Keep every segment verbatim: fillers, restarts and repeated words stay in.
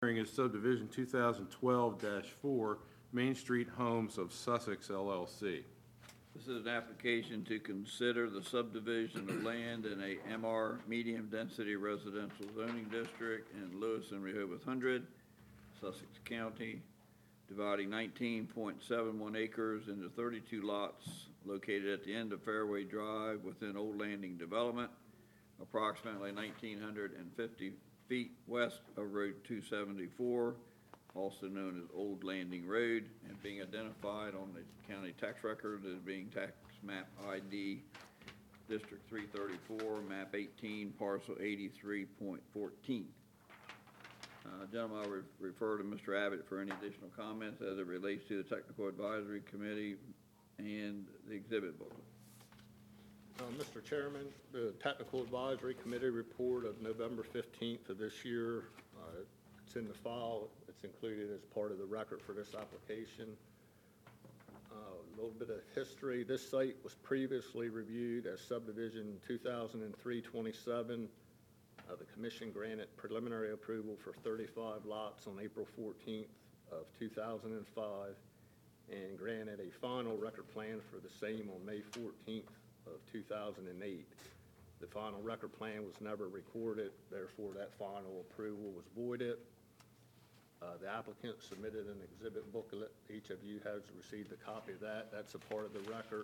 Hearing is subdivision two thousand twelve dash four, Main Street Homes of Sussex, L L C. This is an application to consider the subdivision of land in a M R medium-density residential zoning district in Lewis and Rehoboth Hundred, Sussex County, dividing nineteen point seven one acres into thirty-two lots located at the end of Fairway Drive within Old Landing Development, approximately nineteen fifty feet west of Road two seventy-four, also known as Old Landing Road, and being identified on the county tax record as being tax map I D District three thirty-four, map eighteen, parcel eighty-three point one four. Uh, gentlemen, I'll re refer to Mister Abbott for any additional comments as it relates to the Technical Advisory Committee and the exhibit booklet. Uh, Mister Chairman, the Technical Advisory Committee report of November fifteenth of this year, uh, it's in the file. It's included as part of the record for this application. Uh, a little bit of history. This site was previously reviewed as subdivision two thousand three twenty-seven. Uh, the commission granted preliminary approval for thirty-five lots on April fourteenth of two thousand five and granted a final record plan for the same on May fourteenth of two thousand eight. The final record plan was never recorded, therefore that final approval was voided. Uh, the applicant submitted an exhibit booklet. Each of you has received a copy of that. That's a part of the record.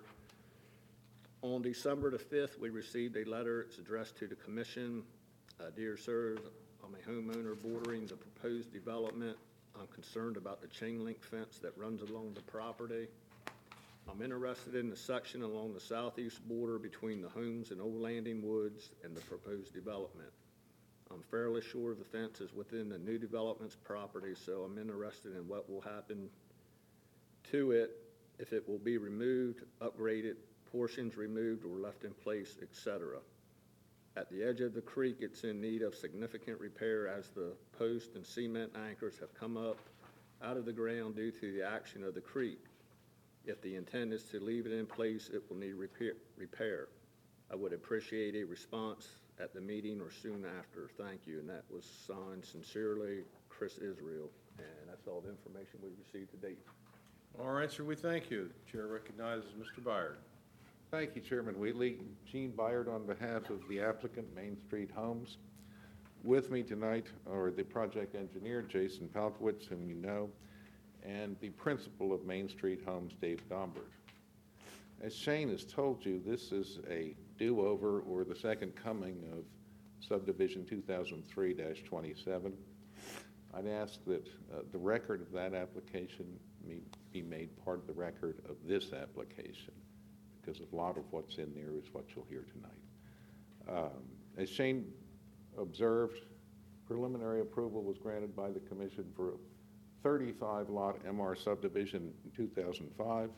On December the fifth, we received a letter. It's addressed to the commission. Uh, Dear sirs, I'm a homeowner bordering the proposed development. I'm concerned about the chain link fence that runs along the property. I'm interested in the section along the southeast border between the homes and Old Landing Woods and the proposed development. I'm fairly sure the fence is within the new development's property, so I'm interested in what will happen to it, if it will be removed, upgraded, portions removed or left in place, et cetera. At the edge of the creek, it's in need of significant repair as the post and cement anchors have come up out of the ground due to the action of the creek. If the intent is to leave it in place, it will need repair. repair. I would appreciate a response at the meeting or soon after. Thank you. And that was signed sincerely, Chris Israel. And that's all the information we received to date. All right, sir, we thank you. The chair recognizes Mister Byard. Thank you, Chairman Wheatley. Gene Byard on behalf of the applicant, Main Street Homes. With me tonight are the project engineer, Jason Palkowitz, whom you know, and the principal of Main Street Homes, Dave Dombert. As Shane has told you, this is a do-over or the second coming of subdivision two thousand three dash twenty-seven. I'd ask that uh, the record of that application be made part of the record of this application, because a lot of what's in there is what you'll hear tonight. Um, as Shane observed, preliminary approval was granted by the commission for a thirty-five lot M R subdivision in two thousand five.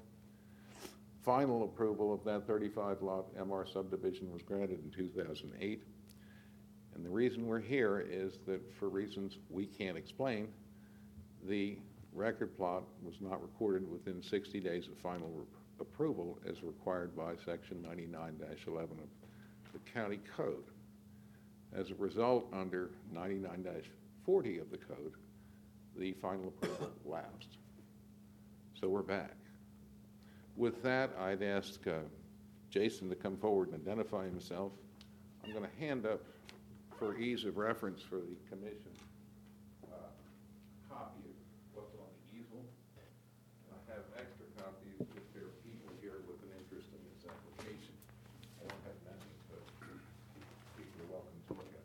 Final approval of that thirty-five lot M R subdivision was granted in two thousand eight. And the reason we're here is that, for reasons we can't explain, the record plot was not recorded within sixty days of final approval as required by section ninety-nine dash eleven of the county code. As a result, under ninety-nine dash forty of the code, the final approval lapsed. So we're back. With that, I'd ask uh, Jason to come forward and identify himself. I'm going to hand up, for ease of reference for the commission, uh, a copy of what's on the easel. I have extra copies if there are people here with an interest in this application. I don't have many, but people are welcome to look at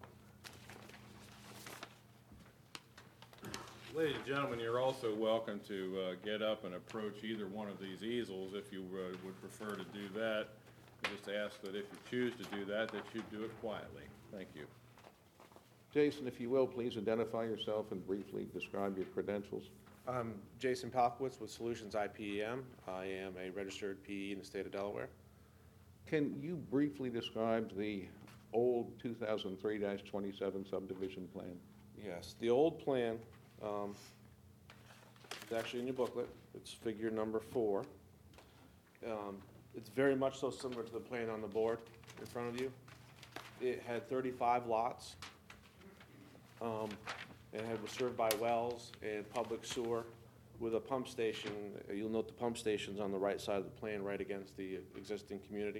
them. Ladies and gentlemen, you're also welcome to uh, get up and approach either one of these easels if you uh, would prefer to do that. I just ask that if you choose to do that, that you do it quietly. Thank you. Jason, if you will, please identify yourself and briefly describe your credentials. I'm Jason Palkowitz with Solutions I P E M. I am a registered P E in the state of Delaware. Can you briefly describe the old two thousand three dash twenty-seven subdivision plan? Yes, the old plan um, is actually in your booklet. It's figure number four. Um, it's very much so similar to the plan on the board in front of you. It had thirty-five lots. Um, and it was served by wells and public sewer with a pump station. You'll note the pump station's on the right side of the plan, right against the existing community.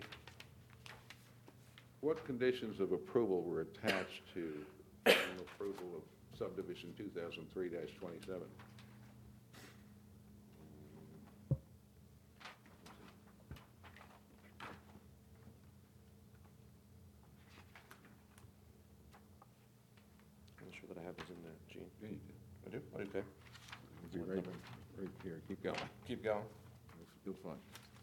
What conditions of approval were attached to an approval of subdivision two thousand three dash twenty-seven? I'm not sure that I have those in there, Gene. Yeah, you I do? Okay. did. Be right, right here, keep going. Keep going. You'll find.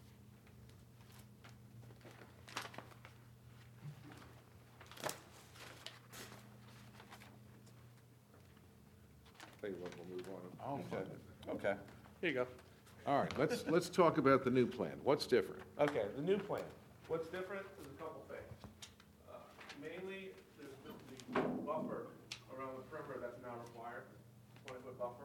Tell you what, we'll move on. Okay. Okay. Here you go. All right, let's, let's talk about the new plan. What's different? Okay, the new plan. What's different is a couple things. Uh, Mainly, there's the the buffer around the perimeter that's now required, twenty-foot buffer.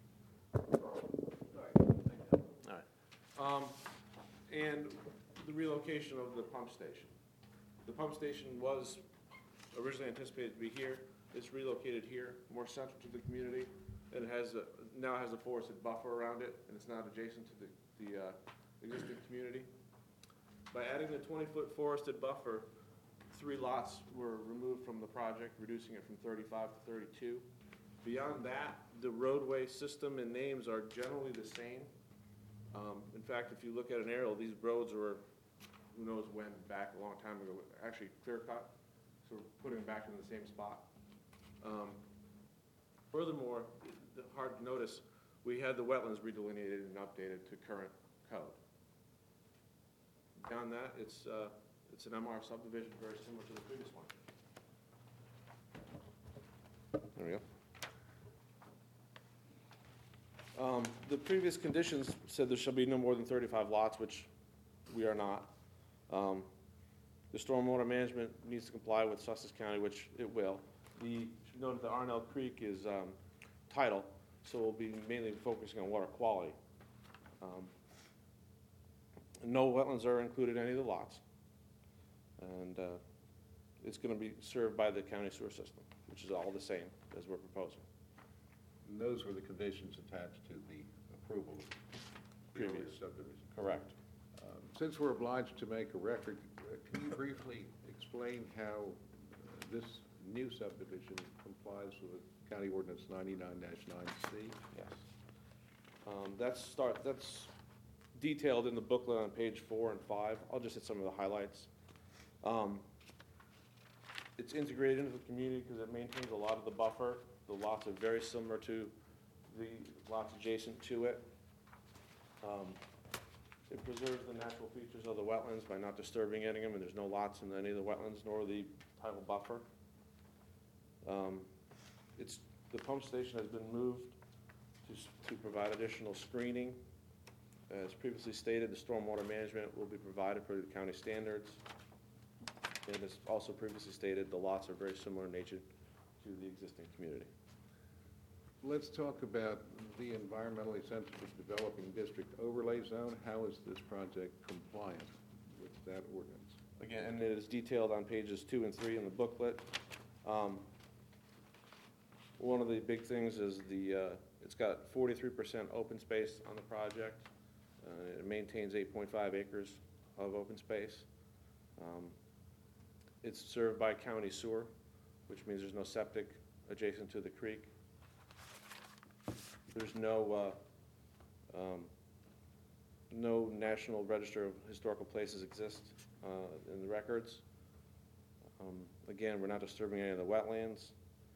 All right. Um, And the relocation of the pump station. The pump station was originally anticipated to be here. It's relocated here, more central to the community, and it has, a- now has a forested buffer around it, and it's not adjacent to the, the uh, existing community. By adding the twenty-foot forested buffer, three lots were removed from the project, reducing it from thirty-five to thirty-two. Beyond that, the roadway system and names are generally the same. Um, In fact, if you look at an aerial, these roads were, who knows when, back a long time ago, actually clear cut, so we're putting them back in the same spot. Um, Furthermore, the hard to notice, we had the wetlands redelineated and updated to current code. Beyond that, it's, uh, it's an M R subdivision very similar to the previous one. There we go. Um, The previous conditions said there shall be no more than thirty-five lots, which we are not. Um, The stormwater management needs to comply with Sussex County, which it will. The, you should note that Arnell Creek is um, tidal, so we'll be mainly focusing on water quality. Um, No wetlands are included in any of the lots. And uh, it's going to be served by the county sewer system, which is all the same as we're proposing. And those were the conditions attached to the approval of the earlier Previous. subdivision. Correct. Um, Since we're obliged to make a record, uh, can you briefly explain how uh, this new subdivision complies with County Ordinance ninety-nine dash nine C? Yes. Um, That's start, that's detailed in the booklet on page four and five. I'll just hit some of the highlights. Um, It's integrated into the community because it maintains a lot of the buffer. The lots are very similar to the lots adjacent to it. Um, It preserves the natural features of the wetlands by not disturbing any of them, and there's no lots in any of the wetlands nor the tidal buffer. Um, It's, the pump station has been moved to, s- to provide additional screening. As previously stated, the stormwater management will be provided per the county standards. And as also previously stated, the lots are very similar in nature to the existing community. Let's talk about the environmentally sensitive developing district overlay zone. How is this project compliant with that ordinance? Again, and it is detailed on pages two and three in the booklet. Um, One of the big things is the, uh, it's got forty-three percent open space on the project. Uh, It maintains eight point five acres of open space. Um, It's served by county sewer, which means there's no septic adjacent to the creek. There's no, uh, um, no National Register of Historical Places exist uh, in the records. Um, Again, we're not disturbing any of the wetlands.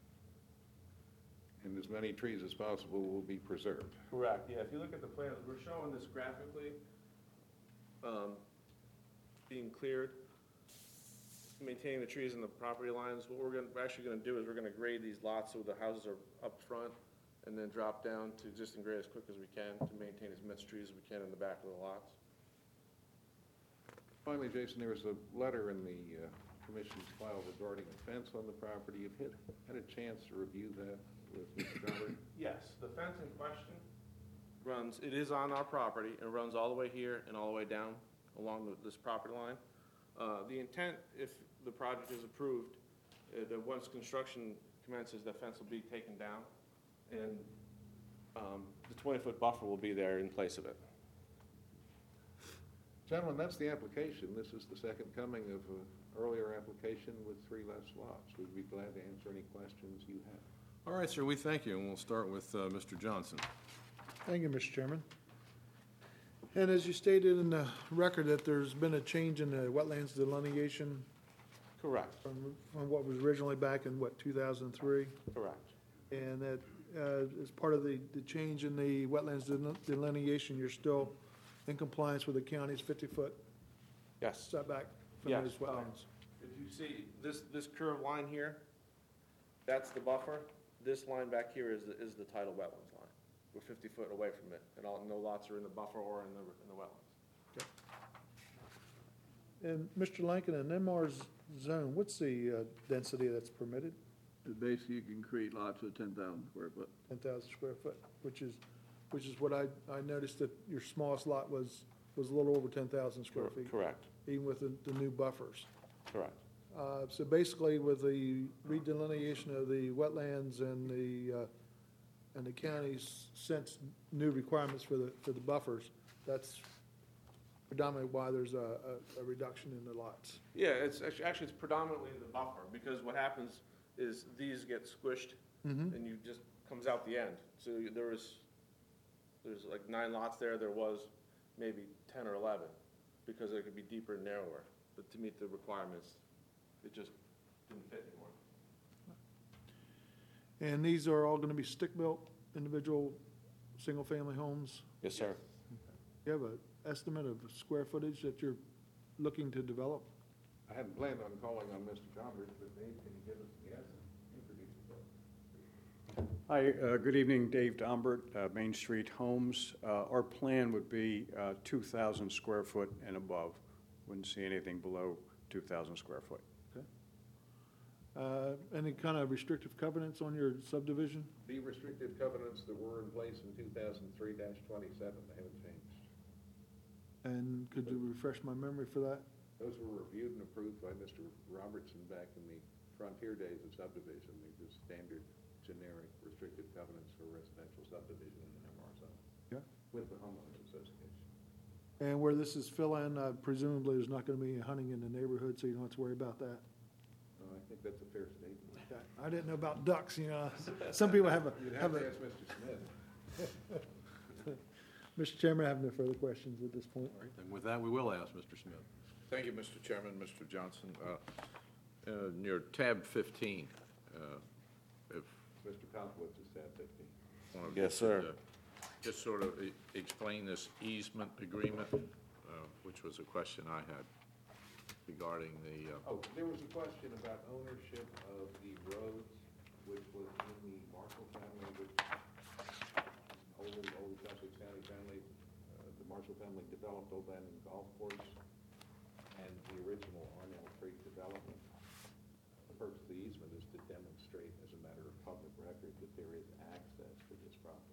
And as many trees as possible will be preserved. Correct, yeah, if you look at the plan, we're showing this graphically, um, being cleared, maintaining the trees and the property lines. What we're gonna, we're actually gonna do is we're gonna grade these lots so the houses are up front, and then drop down to existing grade as quick as we can to maintain as much trees as we can in the back of the lots. Finally, Jason, there was a letter in the uh, commission's file regarding a fence on the property. You've had, had a chance to review that with Mister Goddard? Yes, the fence in question runs, it is on our property, and runs all the way here and all the way down along the- this property line. Uh, The intent, if the project is approved, uh, that once construction commences, the fence will be taken down and um, the twenty-foot buffer will be there in place of it. Gentlemen, that's the application. This is the second coming of an earlier application with three less lots. We'd be glad to answer any questions you have. All right, sir, we thank you, and we'll start with uh, Mister Johnson. Thank you, Mister Chairman. And as you stated in the record, that there's been a change in the wetlands delineation Correct, from, from what was originally back in, what, two thousand three? correct. And that, uh, as part of the, the change in the wetlands deline- delineation, you're still in compliance with the county's fifty-foot Yes. setback from Yes. those wetlands. If you see this, this curved line here, that's the buffer. This line back here is the, is the tidal wetlands line. We're fifty foot away from it, and all, no lots are in the buffer or in the, in the wetlands. And Mister Lincoln, in M R's zone, what's the uh, density that's permitted? Basically, you can create lots of ten thousand square foot. ten thousand square foot, which is, which is what I, I noticed that your smallest lot was, was a little over ten thousand square Cor- feet, Correct, even with the, the new buffers. correct. Uh, So basically, with the redelineation of the wetlands and the, uh, and the county's since new requirements for the, for the buffers, that's predominantly why there's a, a, a reduction in the lots. Yeah, it's, actu- actually, it's predominantly the buffer, because what happens is these get squished, Mm-hmm. and you just, comes out the end. So you- there was, there's like nine lots there, there was maybe ten or eleven, because it could be deeper and narrower, but to meet the requirements, it just didn't fit anymore. And these are all gonna be stick-built, individual, single-family homes? Yes, sir. You have an estimate of square footage that you're looking to develop? I hadn't planned on calling on Mister Chalmers, but Dave, can you give us, yes, introduce yourself. Hi, uh, good evening, Dave Dombert, uh, Main Street Homes. Uh, Our plan would be uh, two thousand square foot and above. Wouldn't see anything below two thousand square foot. Uh, Any kind of restrictive covenants on your subdivision? The restrictive covenants that were in place in two thousand three twenty-seven, they haven't changed. And could you refresh my memory for that? Those were reviewed and approved by Mister Robertson back in the frontier days of subdivision. They're just standard, generic restrictive covenants for residential subdivision in an M R zone. Yeah. With the homeowners association. And where this is fill-in, uh, presumably there's not gonna be any hunting in the neighborhood, so you don't have to worry about that. Uh, I think that's a fair statement. I didn't know about ducks, you know, some people have a, You'd have have to a, ask Mister Smith. Mister Chairman, I have no further questions at this point. All right, then with that, we will ask Mister Smith. Thank you, Mister Chairman, Mister Johnson. Uh, uh, In your tab fifteen, uh, if Mister Palkowitz is tab fifteen. one of Yes, you sir. could, uh, just sort of e- explain this easement agreement, uh, which was a question I had regarding the, uh, Oh, there was a question about ownership of the roads, which was in the Marshall family, which old, old Sussex County family, uh, the Marshall family developed Old Landing Golf Course and the original Arnell Creek development. The purpose of the easement is to demonstrate as a matter of public record that there is access to this property.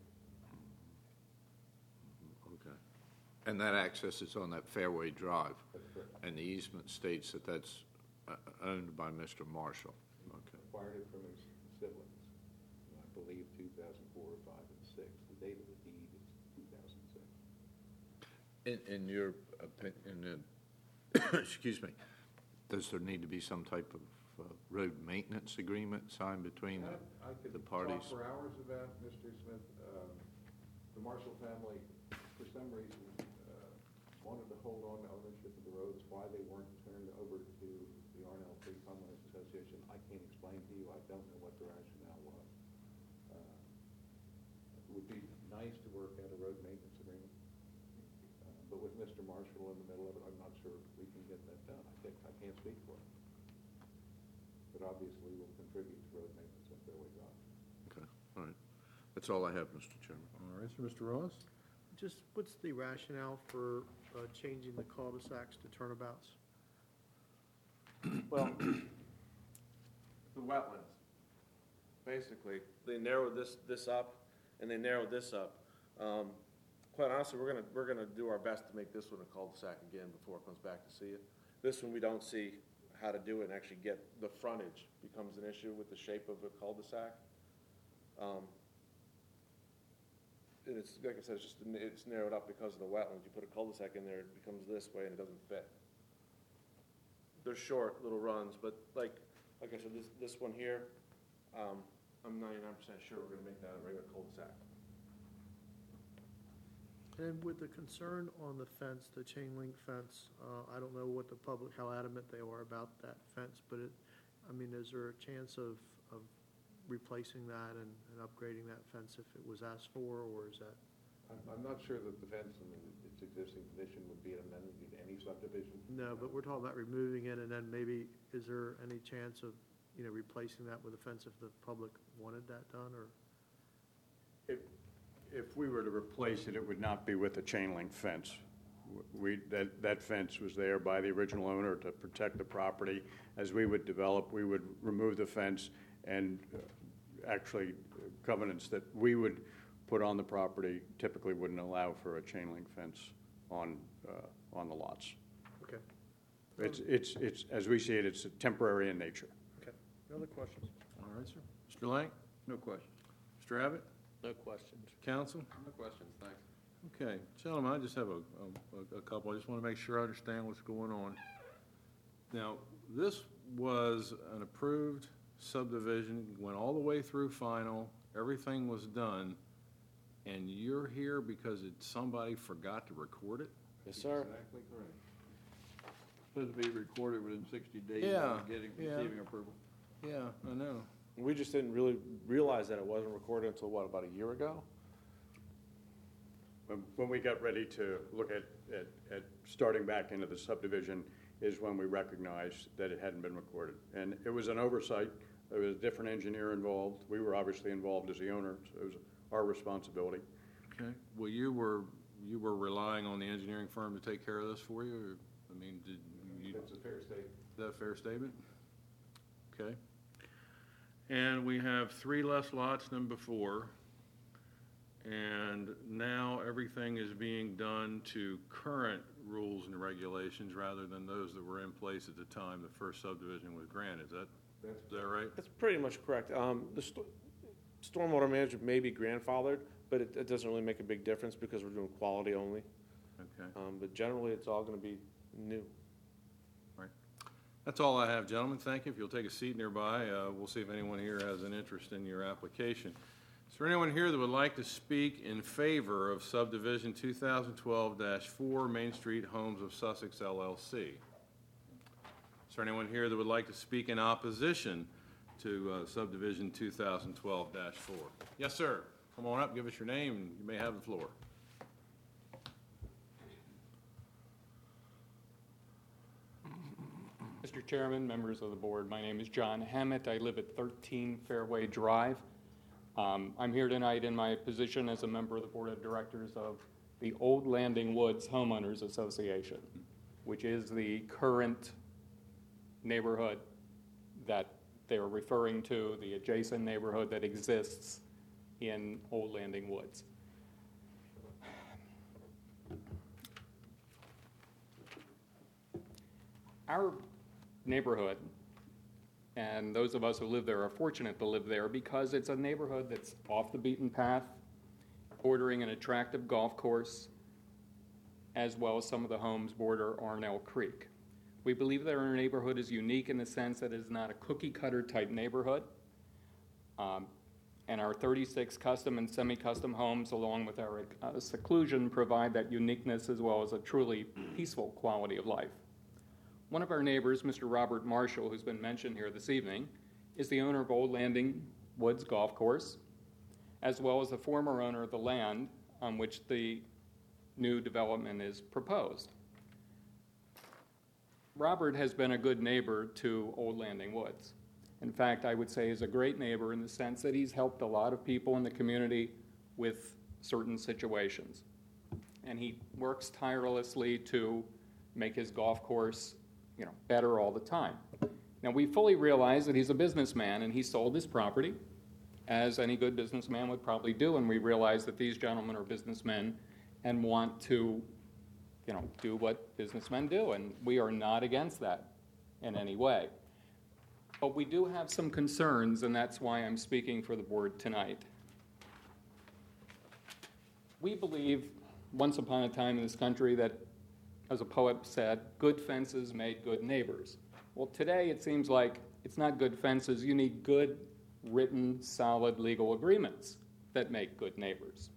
okay. And that access is on that Fairway Drive, That's correct. and the easement states that that's uh, owned by Mister Marshall. Okay. Acquired it from his siblings, in, I believe, two thousand four, five, and six. The date of the deed is two thousand six. In, in your opinion, excuse me, does there need to be some type of uh, road maintenance agreement signed between the, I could the talk parties? for hours about Mister Smith. Um, The Marshall family, for some reason, uh, wanted to hold on to ownership of the roads. Why they weren't turned over to the Arnell Creek Homeowners Association, I can't explain to you. I don't know what the rationale was. Uh, It would be nice to work out a road maintenance agreement. Uh, But with Mister Marshall in the middle of it, I'm not sure we can get that done. I think, I can't speak for him. But obviously, we'll contribute to road maintenance on Fairway Drive. Okay, all right. That's all I have, Mister Chairman. All right, so Mister Ross? Just what's the rationale for uh, changing the cul-de-sacs to turnabouts? Well, the wetlands, basically, they narrowed this, this up, and they narrowed this up. Um, Quite honestly, we're gonna, we're gonna do our best to make this one a cul-de-sac again before it comes back to see it. This one, we don't see how to do it and actually get, the frontage becomes an issue with the shape of a cul-de-sac. Um, and it's, like I said, it's just, it's narrowed up because of the wetlands. You put a cul-de-sac in there, it becomes this way and it doesn't fit. They're short little runs, but like, like I said, this, this one here, um, I'm ninety-nine percent sure we're gonna make that a regular cul-de-sac. And with the concern on the fence, the chain link fence, uh, I don't know what the public, how adamant they are about that fence, but it, I mean, is there a chance of, of replacing that and, and upgrading that fence if it was asked for, or is that? I'm, I'm not sure that the fence in its existing condition would be an amendment to any subdivision. No, but we're talking about removing it, and then maybe, is there any chance of, you know, replacing that with a fence if the public wanted that done, or? If, if we were to replace it, it would not be with a chain link fence. We, that, that fence was there by the original owner to protect the property. As we would develop, we would remove the fence, and uh, actually covenants that we would put on the property typically wouldn't allow for a chain link fence on, uh, on the lots. Okay. It's, it's, it's, as we see it, it's temporary in nature. Okay. No other questions? All right, sir. Mister Lang? No question. Mister Abbott? No questions. Counsel? No questions, thanks. Okay, gentlemen, I just have a, a, a couple. I just want to make sure I understand what's going on. Now, this was an approved subdivision, went all the way through final, everything was done, and you're here because it, somebody forgot to record it? Yes, sir. Exactly correct. Supposed to be recorded within sixty days Yeah, of getting, yeah. receiving approval. Yeah, I know. We just didn't really realize that it wasn't recorded until, what, about a year ago? When, when we got ready to look at, at, at starting back into the subdivision is when we recognized that it hadn't been recorded. And it was an oversight. There was a different engineer involved. We were obviously involved as the owner, so it was our responsibility. Okay, well, you were, you were relying on the engineering firm to take care of this for you, or, I mean, did you? That's a fair statement. Is that a fair statement? Okay. And we have three less lots than before. And now everything is being done to current rules and regulations rather than those that were in place at the time the first subdivision was granted. Is that, is that right? That's pretty much correct. Um, the sto- stormwater management may be grandfathered, but it, it doesn't really make a big difference because we're doing quality only. Okay. Um, but generally, it's all gonna be new. Right. That's all I have, gentlemen. Thank you. If you'll take a seat nearby, uh, we'll see if anyone here has an interest in your application. Is there anyone here that would like to speak in favor of subdivision two thousand twelve dash four Main Street Homes of Sussex L L C? Is there anyone here that would like to speak in opposition to uh, subdivision two thousand twelve dash four? Yes, sir. Come on up, give us your name, and you may have the floor. Mister Chairman, members of the board, my name is John Hammett. I live at thirteen Fairway Drive. Um, I'm here tonight in my position as a member of the board of directors of the Old Landing Woods Homeowners Association, which is the current neighborhood that they're referring to, the adjacent neighborhood that exists in Old Landing Woods. Our neighborhood, and those of us who live there are fortunate to live there because it's a neighborhood that's off the beaten path, bordering an attractive golf course, as well as some of the homes border Arnell Creek. We believe that our neighborhood is unique in the sense that it is not a cookie-cutter type neighborhood. Um, and our thirty-six custom and semi-custom homes, along with our uh, seclusion, provide that uniqueness as well as a truly peaceful quality of life. One of our neighbors, Mister Robert Marshall, who's been mentioned here this evening, is the owner of Old Landing Woods Golf Course, as well as the former owner of the land on which the new development is proposed. Robert has been a good neighbor to Old Landing Woods. In fact, I would say he's a great neighbor in the sense that he's helped a lot of people in the community with certain situations. And he works tirelessly to make his golf course, you know, better all the time. Now, we fully realize that he's a businessman and he sold his property, as any good businessman would probably do, and we realize that these gentlemen are businessmen and want to, you know, do what businessmen do, and we are not against that in any way. But we do have some concerns, and that's why I'm speaking for the board tonight. we believe, once upon a time in this country, that, as a poet said, good fences made good neighbors. Well, today it seems like it's not good fences. You need good, written, solid legal agreements that make good neighbors.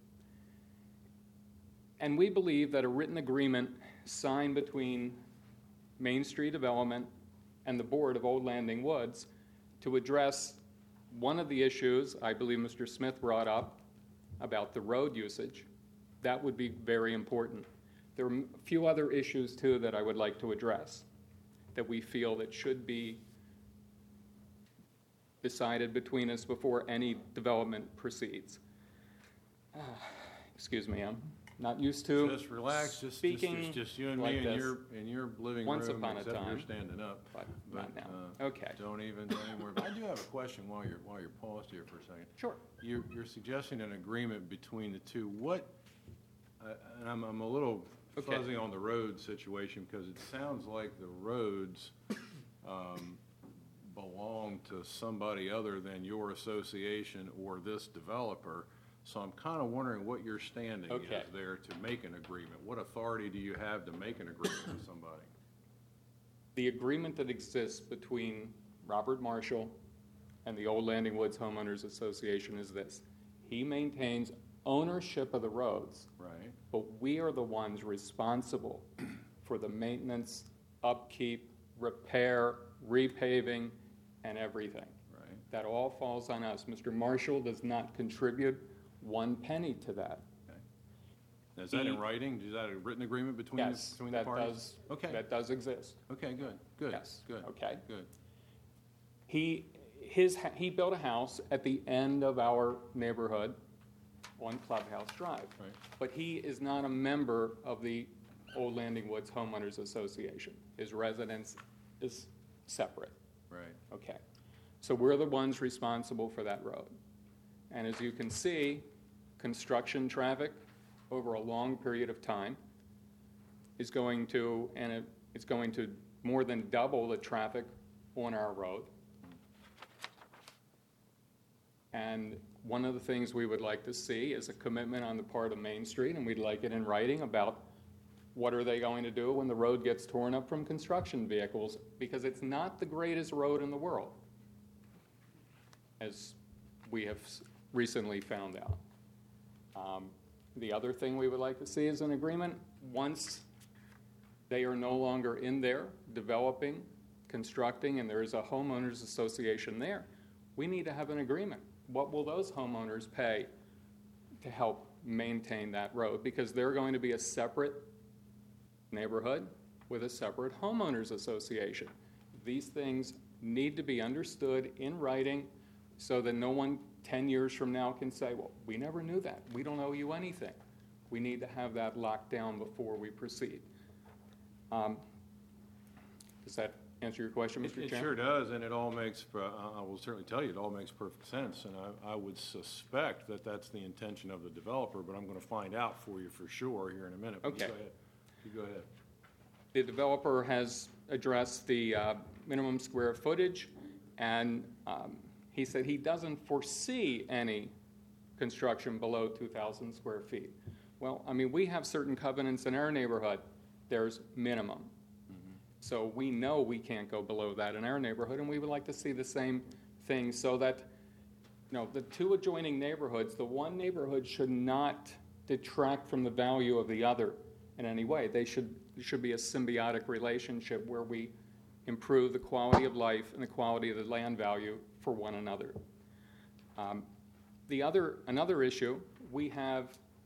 And we believe that a written agreement signed between Main Street Development and the Board of Old Landing Woods to address one of the issues I believe Mister Smith brought up about the road usage, that would be very important. There are a few other issues, too, that I would like to address that we feel that should be decided between us before any development proceeds. Uh, excuse me, I'm not used to Just relax, just, just, speaking it's just you and like me in this. your, in your living Once room, upon a except you're time, standing up. but not now. uh, Okay. Don't even, don't even worry. But I do have a question while you're, while you're paused here for a second. Sure. You're, you're suggesting an agreement between the two. What, uh, and I'm, I'm a little Okay. fuzzy on the road situation, because it sounds like the roads um, belong to somebody other than your association or this developer. So I'm kind of wondering what your standing Okay. is there to make an agreement. What authority do you have to make an agreement with somebody? The agreement that exists between Robert Marshall and the Old Landing Woods Homeowners Association is this. He maintains ownership of the roads, Right. but we are the ones responsible for the maintenance, upkeep, repair, repaving, and everything. Right. That all falls on us. Mister Marshall does not contribute one penny to that. Now, is that in He- writing? Is that a written agreement between, the- Yes, between the that parties? does, Okay, that does exist. okay, good, good, Yes, good. okay. Good. He, his, he built a house at the end of our neighborhood on Clubhouse Drive. Right. But he is not a member of the Old Landing Woods Homeowners Association. His residence is separate, Right. okay? So we're the ones responsible for that road. And as you can see, construction traffic over a long period of time is going to, and it, it's going to more than double the traffic on our road. And one of the things we would like to see is a commitment on the part of Main Street, and we'd like it in writing, about what are they going to do when the road gets torn up from construction vehicles, because it's not the greatest road in the world, as we have s- recently found out. Um, the other thing we would like to see is an agreement once they are no longer in there developing, constructing, and there is a homeowners association there. We need to have an agreement. What will those homeowners pay to help maintain that road? Because they're going to be a separate neighborhood with a separate homeowners association. These things need to be understood in writing so that no one ten years from now can say, well, we never knew that. We don't owe you anything. We need to have that locked down before we proceed. Um, does that answer your question, It Mister it Chairman? sure does, and it all makes, uh, I will certainly tell you, it all makes perfect sense, and I, I would suspect that that's the intention of the developer, but I'm gonna find out for you for sure here in a minute. But you Okay. go ahead. You go ahead. The developer has addressed the uh, minimum square footage, and um, he said he doesn't foresee any construction below two thousand square feet. Well, I mean, we have certain covenants in our neighborhood. There's minimum. So we know we can't go below that in our neighborhood, and we would like to see the same thing so that, you know, the two adjoining neighborhoods, the one neighborhood should not detract from the value of the other in any way. They should, there should be a symbiotic relationship where we improve the quality of life and the quality of the land value for one another. Um, the other, another issue, we have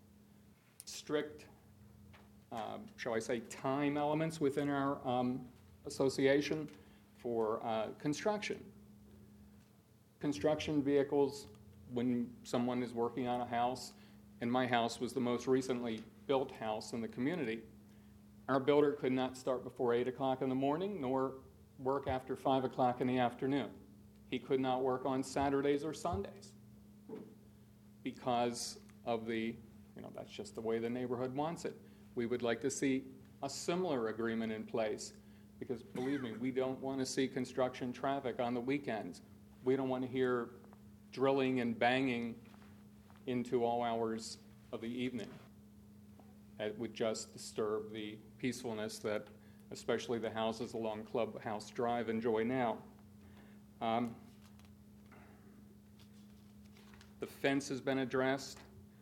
strict Uh, shall I say, time elements within our um, association for uh, construction. Construction vehicles, when someone is working on a house, and my house was the most recently built house in the community, our builder could not start before eight o'clock in the morning, nor work after five o'clock in the afternoon. He could not work on Saturdays or Sundays because of the, you know, that's just the way the neighborhood wants it. We would like to see a similar agreement in place because, believe me, we don't want to see construction traffic on the weekends. We don't want to hear drilling and banging into all hours of the evening. It would just disturb the peacefulness that especially the houses along Clubhouse Drive enjoy now. Um, the fence has been addressed,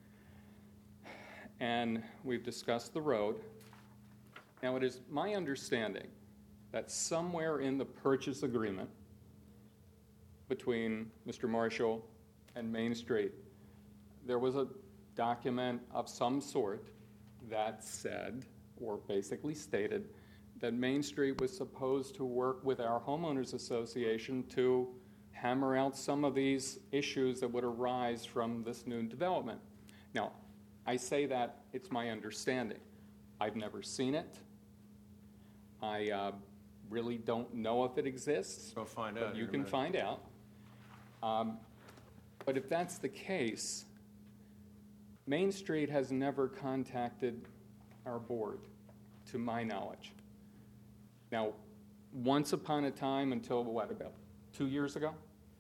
and we've discussed the road. Now, it is my understanding that somewhere in the purchase agreement between Mister Marshall and Main Street, there was a document of some sort that said, or basically stated, that Main Street was supposed to work with our homeowners association to hammer out some of these issues that would arise from this new development. Now, I say that it's my understanding. I've never seen it. I uh, really don't know if it exists. Go find but out You here in a can minute. find out. Um, but if that's the case, Main Street has never contacted our board, to my knowledge. Now, once upon a time, until what, about two years ago,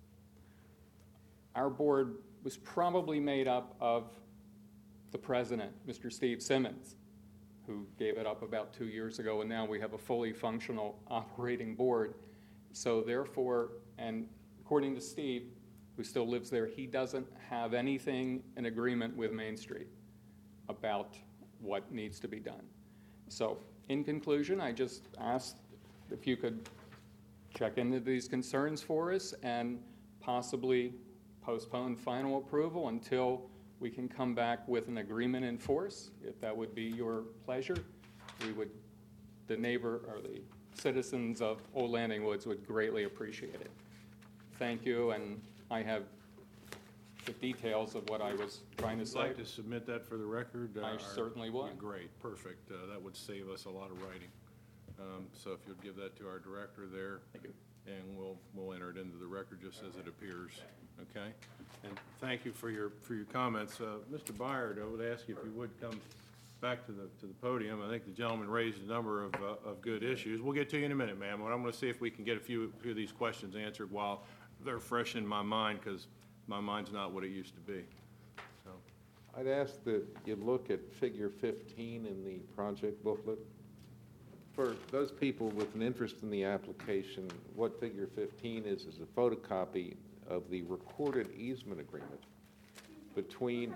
our board was probably made up of the president, Mister Steve Simmons, who gave it up about two years ago, and now we have a fully functional operating board. So therefore, and according to Steve, who still lives there, he doesn't have anything in agreement with Main Street about what needs to be done. So in conclusion, I just asked if you could check into these concerns for us and possibly postpone final approval until we can come back with an agreement in force. If that would be your pleasure, we would, the neighbor or the citizens of Old Landing Woods would greatly appreciate it. Thank you, and I have the details of what I was trying to Would you say. like to submit that for the record? I Uh, certainly would. Great, perfect. Uh, That would save us a lot of writing. Um, So if you'll give that to our director there. Thank you. And we'll, we'll enter it into the record just as it appears, okay? And thank you for your, for your comments. Uh, Mister Byard, I would ask you if you would come back to the, to the podium. I think the gentleman raised a number of, uh, of good issues. We'll get to you in a minute, ma'am, but I'm going to see if we can get a few, few of these questions answered while they're fresh in my mind, because my mind's not what it used to be. So, I'd ask that you look at figure fifteen in the project booklet. For those people with an interest in the application, what figure fifteen is, is a photocopy of the recorded easement agreement between,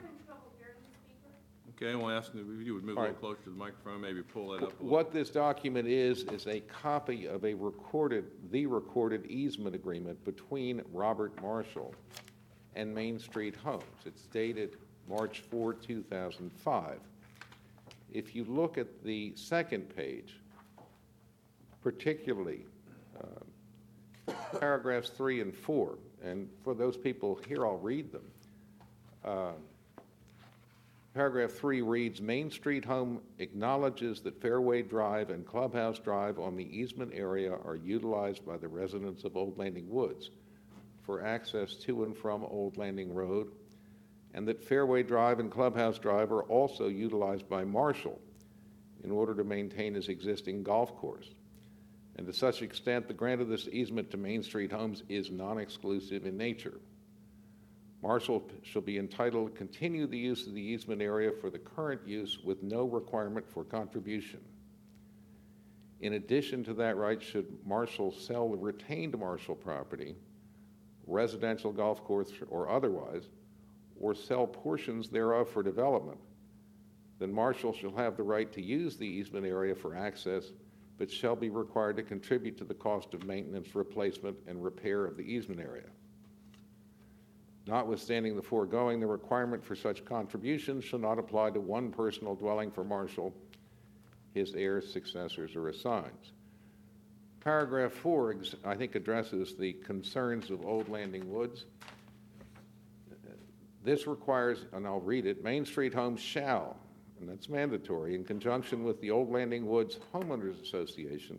okay, we'll ask if you would move a All little right. closer to the microphone, maybe pull that up a little. what this document is, is a copy of a recorded, the recorded easement agreement between Robert Marshall and Main Street Homes. It's dated March fourth, two thousand five. If you look at the second page, particularly uh, paragraphs three and four, and for those people here, I'll read them. Uh, paragraph three reads, Main Street Home acknowledges that Fairway Drive and Clubhouse Drive on the easement area are utilized by the residents of Old Landing Woods for access to and from Old Landing Road, and that Fairway Drive and Clubhouse Drive are also utilized by Marshall in order to maintain his existing golf course. And to such extent, the grant of this easement to Main Street Homes is non-exclusive in nature. Marshall shall be entitled to continue the use of the easement area for the current use with no requirement for contribution. In addition to that right, should Marshall sell the retained Marshall property, residential golf course or otherwise, or sell portions thereof for development, then Marshall shall have the right to use the easement area for access, but shall be required to contribute to the cost of maintenance, replacement, and repair of the easement area. Notwithstanding the foregoing, the requirement for such contributions shall not apply to one personal dwelling for Marshall, his heirs, successors, or assigns. Paragraph four, I think, addresses the concerns of Old Landing Woods. This requires, and I'll read it, Main Street Homes shall, and that's mandatory, in conjunction with the Old Landing Woods Homeowners Association.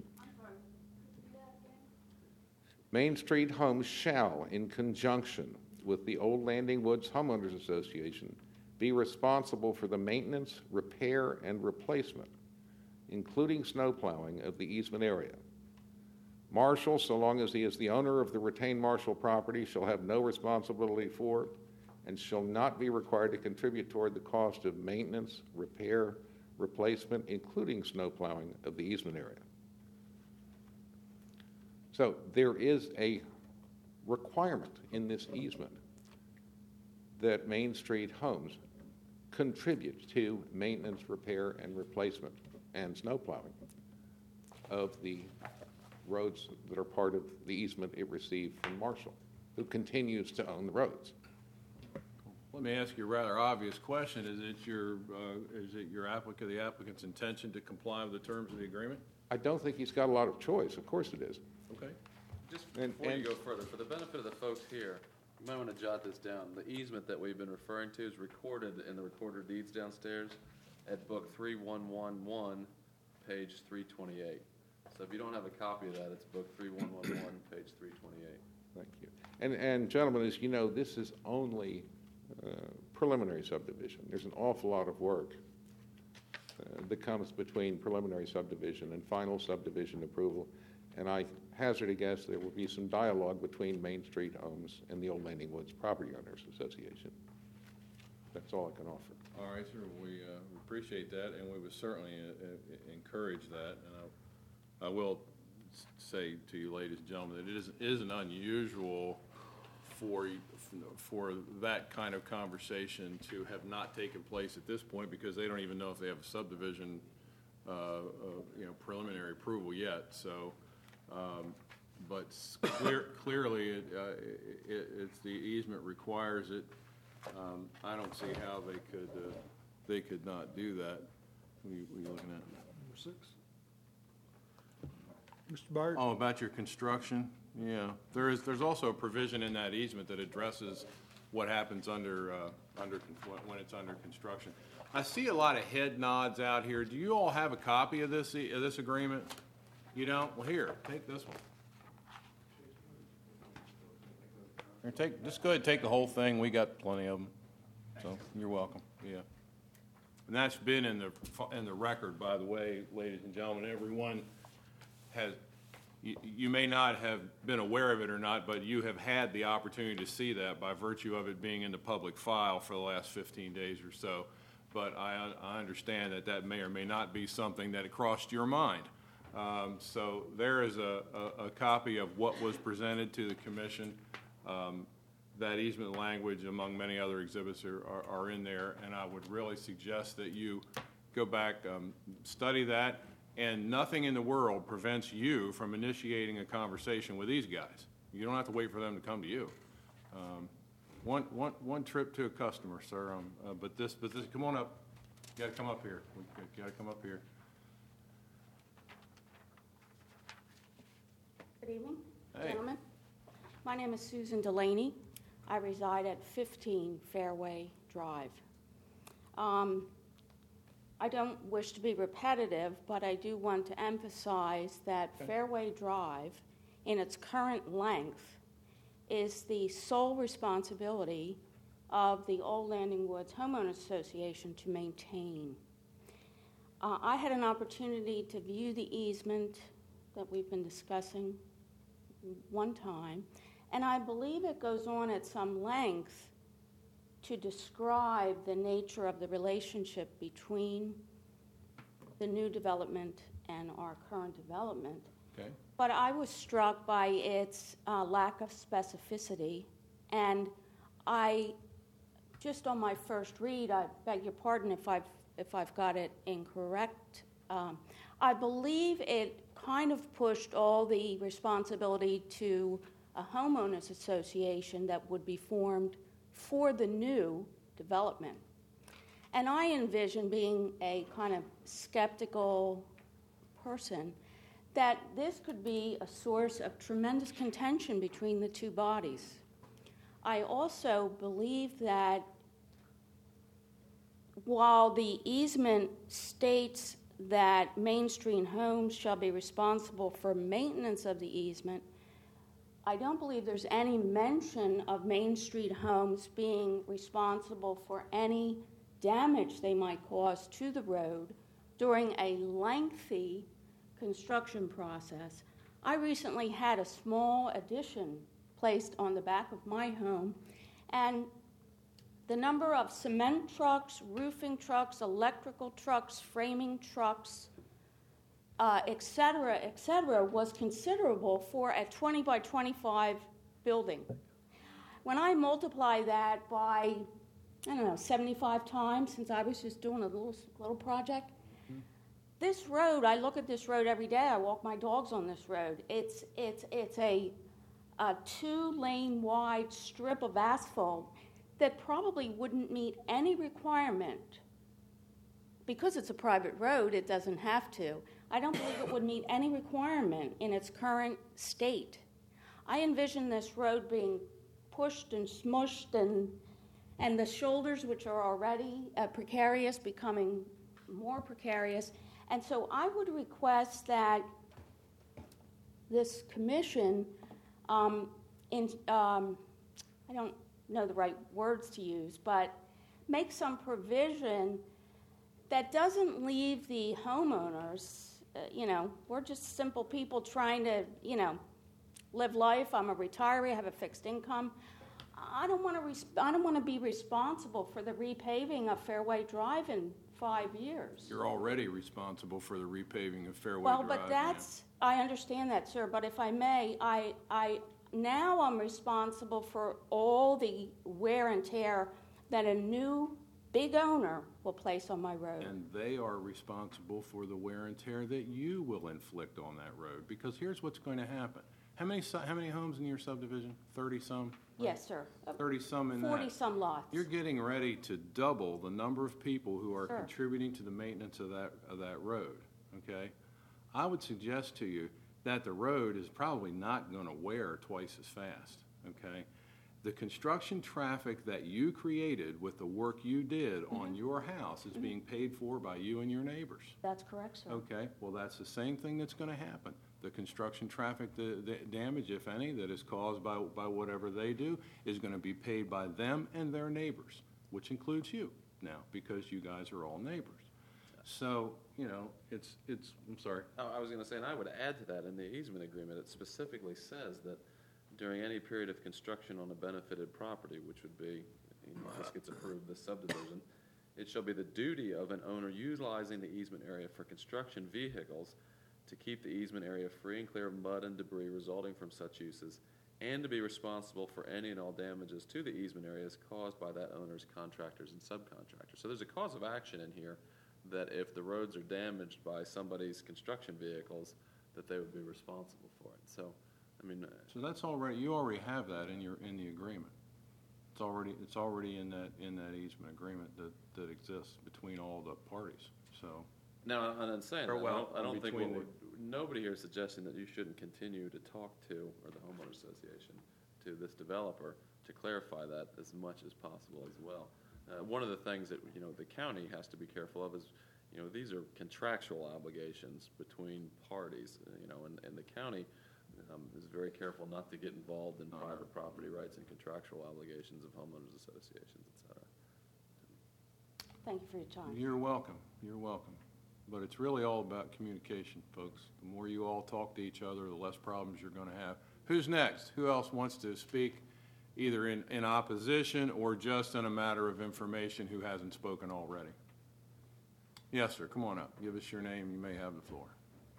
Main Street Homes shall, in conjunction with the Old Landing Woods Homeowners Association, be responsible for the maintenance, repair, and replacement, including snow plowing, of the easement area. Marshall, so long as he is the owner of the retained Marshall property, shall have no responsibility for and shall not be required to contribute toward the cost of maintenance, repair, replacement, including snow plowing of the easement area. So there is a requirement in this easement that Main Street Homes contribute to maintenance, repair, and replacement and snow plowing of the roads that are part of the easement it received from Marshall, who continues to own the roads. Let me ask you a rather obvious question. Is it your, uh, is it your applicant, the applicant's intention to comply with the terms of the agreement? I don't think he's got a lot of choice. Of course it is. Okay. Just And- before and- you go further, for the benefit of the folks here, you might want to jot this down. The easement that we've been referring to is recorded in the recorder deeds downstairs at book three one one one, page three twenty-eight. So if you don't have a copy of that, it's book three one one one, page three twenty-eight. Thank you. And, and gentlemen, as you know, this is only uh, preliminary subdivision. There's an awful lot of work uh, that comes between preliminary subdivision and final subdivision approval. And I hazard a guess there will be some dialogue between Main Street Homes and the Old Landing Woods Property Owners Association. That's all I can offer. All right, sir. We uh, appreciate that, and we would certainly uh, uh, encourage that. And I, I will s- say to you, ladies and gentlemen, that it is, isn't unusual for for that kind of conversation to have not taken place at this point, because they don't even know if they have a subdivision, uh, uh, you know, preliminary approval yet. So, um, but s- clear, clearly, it, uh, it, it's the easement requires it. Um, I don't see how they could uh, they could not do that. What are you, what are you looking at? Number six. Mister Byard? Oh, about your construction? Yeah. There is, there's also a provision in that easement that addresses what happens under, uh, under, con- when it's under construction. I see a lot of head nods out here. Do you all have a copy of this, e- of this agreement? You don't? Well, here, take this one. Here, take, just go ahead and take the whole thing. We got plenty of them. So, you're welcome. Yeah. And that's been in the, in the record, by the way, ladies and gentlemen. Everyone has, you, you may not have been aware of it or not, but you have had the opportunity to see that by virtue of it being in the public file for the last fifteen days or so. But I, I understand that that may or may not be something that crossed your mind. Um, so there is a, a, a copy of what was presented to the commission. Um, that easement language, among many other exhibits, are, are, are in there, and I would really suggest that you go back, um, study that. And nothing in the world prevents you from initiating a conversation with these guys. You don't have to wait for them to come to you. Um, one, one, one trip to a customer, sir. Um, uh, but this, but this, come on up. You got to come up here. You got to come up here. Good evening, Hey. gentlemen. My name is Susan Delaney. I reside at fifteen Fairway Drive. Um, I don't wish to be repetitive, but I do want to emphasize that Fairway Drive, in its current length, is the sole responsibility of the Old Landing Woods Homeowners Association to maintain. Uh, I had an opportunity to view the easement that we've been discussing one time, and I believe it goes on at some length to describe the nature of the relationship between the new development and our current development. Okay. But I was struck by its uh, lack of specificity, and I, just on my first read, I beg your pardon if I've, if I've got it incorrect, um, I believe it kind of pushed all the responsibility to a homeowners association that would be formed for the new development. And I envision, being a kind of skeptical person, that this could be a source of tremendous contention between the two bodies. I also believe that while the easement states that Main Street Homes shall be responsible for maintenance of the easement, I don't believe there's any mention of Main Street Homes being responsible for any damage they might cause to the road during a lengthy construction process. I recently had a small addition placed on the back of my home, and the number of cement trucks, roofing trucks, electrical trucks, framing trucks, uh, et cetera, et cetera, was considerable for a twenty by twenty-five building. When I multiply that by, I don't know, seventy-five times, since I was just doing a little, little project, mm-hmm. This road, I look at this road every day. I walk my dogs on this road. It's, it's, it's a, a two-lane wide strip of asphalt that probably wouldn't meet any requirement. Because it's a private road, it doesn't have to. I don't believe it would meet any requirement in its current state. I envision this road being pushed and smushed, and and the shoulders, which are already uh, precarious, becoming more precarious. And so I would request that this commission, um, in, um, I don't know the right words to use, but make some provision that doesn't leave the homeowners, uh, you know, we're just simple people trying to, you know, live life. I'm a retiree, I have a fixed income. I don't want to. Res- I don't want to be responsible for the repaving of Fairway Drive in five years. You're already responsible for the repaving of Fairway well, Drive. Well, but that's. Ma'am. I understand that, sir. But if I may, I, I now I'm responsible for all the wear and tear that a new big owner will place on my road. And they are responsible for the wear and tear that you will inflict on that road. Because here's what's going to happen. How many how many homes in your subdivision? thirty some? Right? Yes, sir. thirty some in forty that. some lots. You're getting ready to double the number of people who are sure. contributing to the maintenance of that of that road, okay? I would suggest to you that the road is probably not going to wear twice as fast, okay? The construction traffic that you created with the work you did mm-hmm. on your house is mm-hmm. being paid for by you and your neighbors. That's correct, sir. Okay, well, that's the same thing that's going to happen. The construction traffic, the, the damage, if any, that is caused by, by whatever they do is going to be paid by them and their neighbors, which includes you now, because you guys are all neighbors. So, you know, it's, it's, I'm sorry. Oh, I was going to say, and I would add to that, in the easement agreement, it specifically says that during any period of construction on a benefited property, which would be, you know, if this gets approved, this subdivision, it shall be the duty of an owner utilizing the easement area for construction vehicles to keep the easement area free and clear of mud and debris resulting from such uses, and to be responsible for any and all damages to the easement areas caused by that owner's contractors and subcontractors. So there's a cause of action in here that if the roads are damaged by somebody's construction vehicles, that they would be responsible for it. So, I mean, uh, so that's already, you already have that in your in the agreement. It's already it's already in that in that easement agreement that, that exists between all the parties. So. No, and I'm saying, Or that, well, I don't, I don't think between what we're, nobody here is suggesting that you shouldn't continue to talk to, or the homeowner association, to this developer to clarify that as much as possible as well. Uh, one of the things that, you know, the county has to be careful of is, you know, these are contractual obligations between parties, uh, you know, and, and the county um, is very careful not to get involved in private property rights and contractual obligations of homeowners associations, et cetera. Thank you for your time. You're welcome. You're welcome. But it's really all about communication, folks. The more you all talk to each other, the less problems you're going to have. Who's next? Who else wants to speak, either in, in opposition or just in a matter of information, who hasn't spoken already? Yes, sir. Come on up. Give us your name. You may have the floor.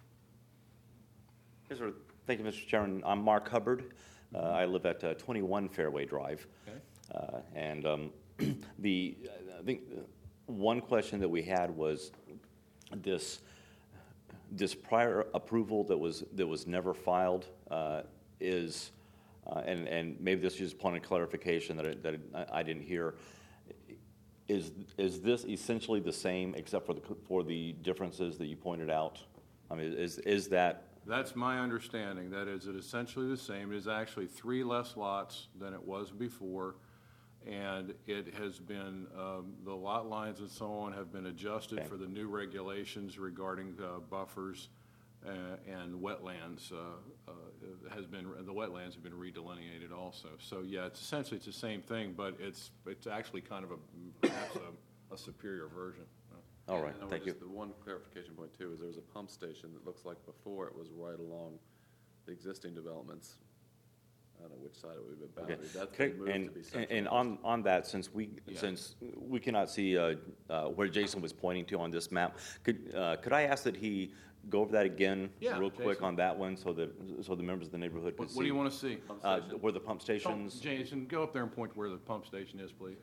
Yes, sir. Thank you, Mister Chairman. I'm Mark Hubbard. Uh, I live at uh, twenty-one Fairway Drive. Okay. Uh, and um, the I think one question that we had was this this prior approval that was that was never filed uh, is, uh, and and maybe this is just point of clarification that I, that I didn't hear. Is is this essentially the same except for the for the differences that you pointed out? I mean, is is that? That's my understanding. That is, it essentially the same. It is actually three less lots than it was before. And it has been, um, the lot lines and so on have been adjusted okay. for the new regulations regarding uh, buffers uh, and wetlands. Uh, uh, has been the wetlands have been redelineated also. So yeah, it's essentially it's the same thing, but it's it's actually kind of a perhaps a, a superior version. All right, and thank just you. The one clarification point too is there's a pump station that looks like before it was right along the existing developments. I don't know which side it would be, but Okay. boundary, that's Okay, been moved and, to be and- central. and on, on that, since we, Yeah. since we cannot see uh, uh, where Jason was pointing to on this map, could, uh, could I ask that he go over that again Yeah, real quick Jason. on that one, so that, so the members of the neighborhood can What see? what do you want to see? Uh, Where the pump Oh, stations, Jason, go up there and point where the pump station is, please.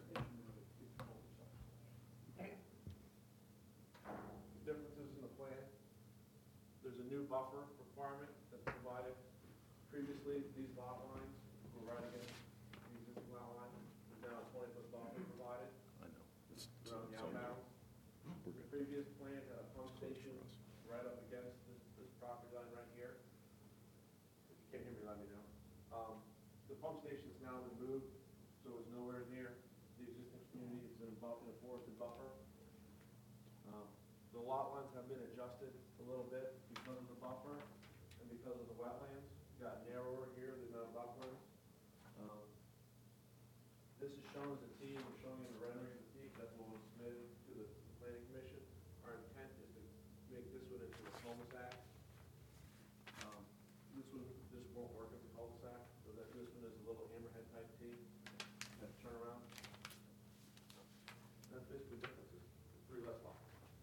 Differences in the plan. There's a new buffer requirement that's provided. Previously, these lot lines were right against the existing lot line. There's now a twenty-foot buffer provided I know. It's- around the so- outbound. The previous plan had a pump station right up against this, this property line right here. If you can't hear me, let me know. Um, the pump station's now been moved, so it's nowhere near the existing community. It's in bu- in a forested buffer. Um, The lot lines have been adjusted a little bit because of the buffer and because of the wetlands. Got narrower here, the amount of buffering. Um, This is shown as a T, we're showing in the rendering of the T, that's what was submitted to the planning commission. Our intent is to make this one into a cul-de-sac. Um, This one, this won't work as a cul-de-sac, so that this one is a little hammerhead type T, that turnaround. That's basically the difference, is three less lots.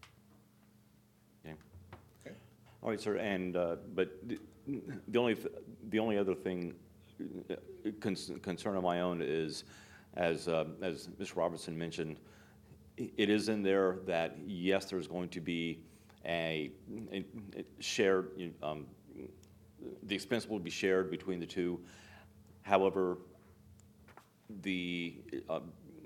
okay. All right, sir, and, uh, but the- the only, th- the only other thing, uh, con- concern of my own is, as, uh, as Mister Robertson mentioned, i- it is in there that, yes, there's going to be a, a a shared, you- um, the expense will be shared between the two. However, the, uh,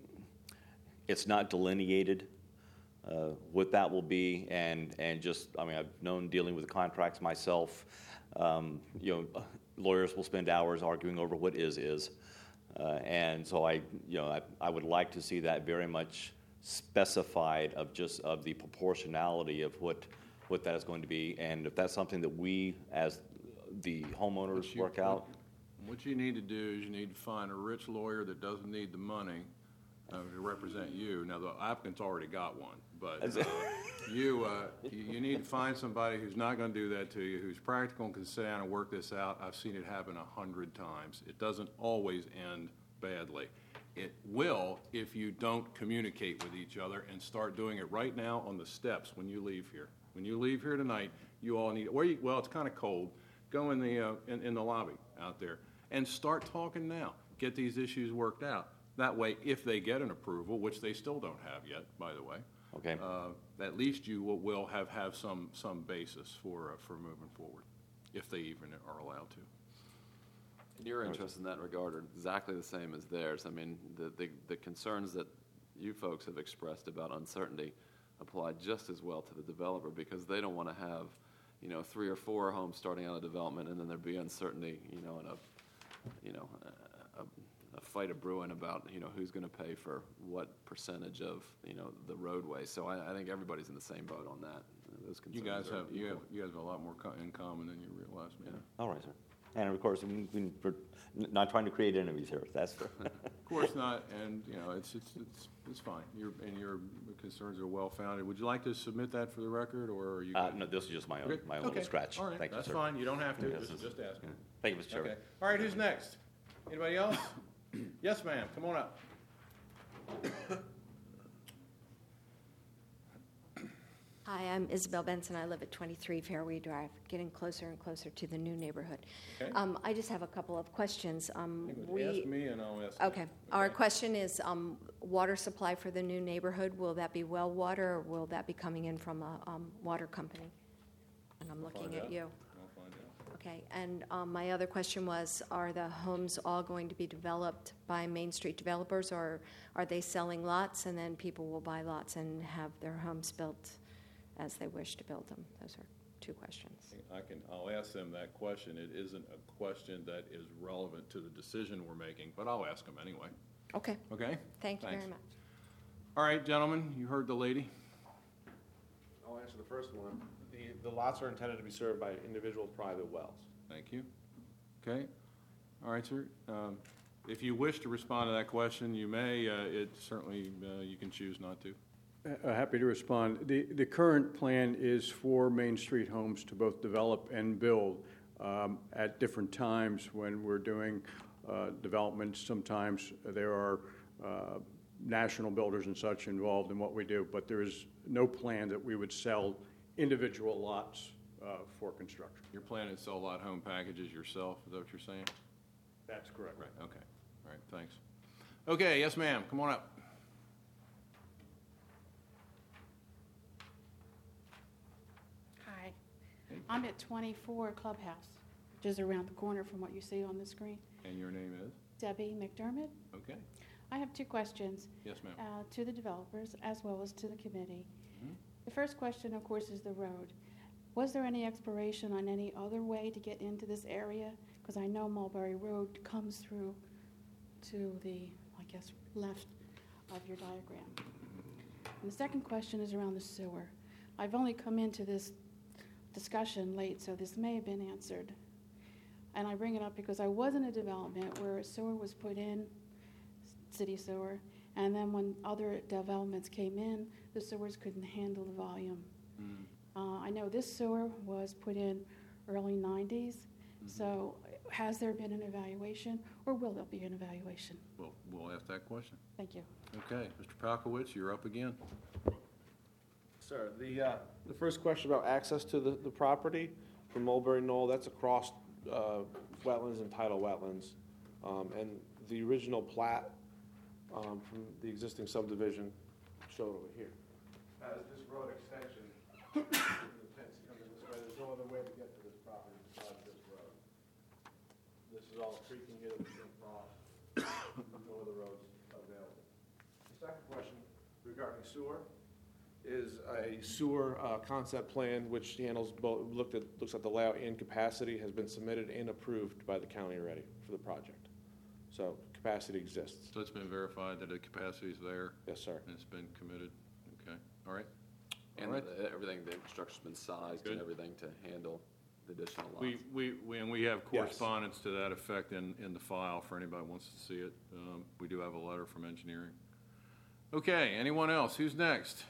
it's not delineated uh, what that will be, and, and just, I mean, I've known dealing with contracts myself, um, you know, lawyers will spend hours arguing over what is, is. Uh, and so I, you know, I, I would like to see that very much specified of just, of the proportionality of what, what that is going to be. And if that's something that we, as the homeowners, What you- work out. What you need to do is you need to find a rich lawyer that doesn't need the money uh, to represent you. Now, the applicant's already got one, but uh, you, uh, you you need to find somebody who's not going to do that to you, who's practical and can sit down and work this out. I've seen it happen a hundred times. It doesn't always end badly. It will if you don't communicate with each other and start doing it right now on the steps when you leave here. When you leave here tonight, you all need, where you, well, it's kind of cold. Go in the, uh, in, in the lobby out there and start talking now. Get these issues worked out. That way, if they get an approval, which they still don't have yet, by the way, Okay. uh, at least you will, will have, have some, some basis for, uh, for moving forward, if they even are allowed to. And your interests in that regard are exactly the same as theirs. I mean, the, the, the concerns that you folks have expressed about uncertainty apply just as well to the developer, because they don't want to have, you know, three or four homes starting out a development and then there'd be uncertainty, you know, and a, you know, a, a, a fight of brewing about, you know, who's going to pay for what percentage of, you know, the roadway. So I, I think everybody's in the same boat on that. Those You concerns guys are have, you have, equal. you guys have a lot more co- in common than you realize, man. All right, sir. And of course, we- we- we're not trying to create enemies here, that's for. Of course not, and, you know, it's, it's, it's, it's fine. Your, and your concerns are well-founded. Would you like to submit that for the record, or are you? Uh, good? no, this is just my own, Okay, my own okay. little scratch. All right, Thank you, that's sir. fine. You don't have to, Yes, just, this- just ask. yeah. Thank you, Mister Chairman. Okay. All right, who's next? Anybody else? Yes, ma'am, come on up. Hi, I'm Isabel Benson. I live at twenty-three Fairway Drive, getting closer and closer to the new neighborhood. Okay. Um, I just have a couple of questions. Um, we, Ask me and I'll ask. okay. you. Our question is um, water supply for the new neighborhood. Will that be well water, or will that be coming in from a um, water company? And I'm looking find at out. you. I'll find out. Okay. And um, my other question was: are the homes all going to be developed by Main Street developers, or are they selling lots and then people will buy lots and have their homes built as they wish to build them? Those are two questions. I can, I'll ask them that question. It isn't a question that is relevant to the decision we're making, but I'll ask them anyway. Okay. Okay? Thank you Thanks. very much. All right, gentlemen, you heard the lady. I'll answer the first one. The, the lots are intended to be served by individual private wells. Thank you. Okay. All right, sir. Um, If you wish to respond to that question, you may. Uh, It certainly, uh, you can choose not to. Uh, Happy to respond. The, the current plan is for Main Street Homes to both develop and build um, at different times when we're doing uh, developments. Sometimes there are uh, national builders and such involved in what we do, but there is no plan that we would sell individual lots uh, for construction. You're planning to sell lot home packages yourself, is that what you're saying? That's correct. Right, okay. All right, thanks. Okay, yes, ma'am, come on up. Hi, I'm at twenty-four Clubhouse, which is around the corner from what you see on the screen. And your name is? Debbie McDermott. Okay, I have two questions. yes, ma'am. uh, To the developers as well as to the committee. Mhm. The first question, of course, is the road. Was there any exploration on any other way to get into this area? Because I know Mulberry Road comes through to the, I guess, left of your diagram. And the second question is around the sewer. I've only come into this discussion late, so this may have been answered. And I bring it up because I was in a development where a sewer was put in, city sewer, and then when other developments came in, the sewers couldn't handle the volume. Mm. Uh, I know this sewer was put in early nineties, so has there been an evaluation, or will there be an evaluation? Well, we'll ask that question. Thank you. Okay, Mister Palkowitz, you're up again. Sir, the, uh, the first question about access to the, the property from Mulberry Knoll, that's across, uh, wetlands and tidal wetlands. Um, and the original plat, um, from the existing subdivision shown over here. As this road extension, the fence comes in this way, there's no other way to get to this property besides this road. This is all creaking here that we can cross, no other roads available. The second question regarding sewer is a sewer uh, concept plan which handles both, looked at, looks at the layout and capacity, has been submitted and approved by the county already for the project. So capacity exists. So it's been verified that the capacity is there? Yes, sir. And it's been committed? Okay, all right. And All right. the- everything, the infrastructure's been sized Good. and everything to handle the additional lots. We, we, we- and we have Yes. correspondence to that effect in, in the file for anybody who wants to see it. Um, We do have a letter from engineering. Okay, anyone else? Who's next?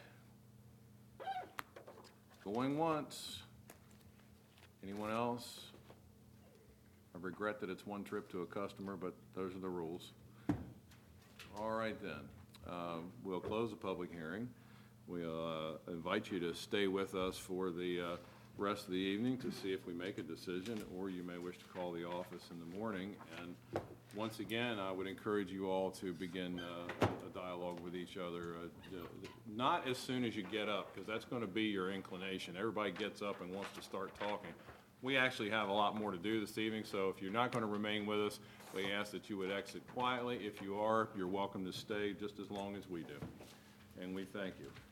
Going once. Anyone else? I regret that it's one trip to a customer, but those are the rules. All right then, Um, we'll close the public hearing. We'll uh, invite you to stay with us for the uh, rest of the evening to see if we make a decision, or you may wish to call the office in the morning. And once again, I would encourage you all to begin uh, a dialogue with each other, uh, d- not as soon as you get up, because that's going to be your inclination. Everybody gets up and wants to start talking. We actually have a lot more to do this evening, so if you're not going to remain with us, we ask that you would exit quietly. If you are, you're welcome to stay just as long as we do. And we thank you.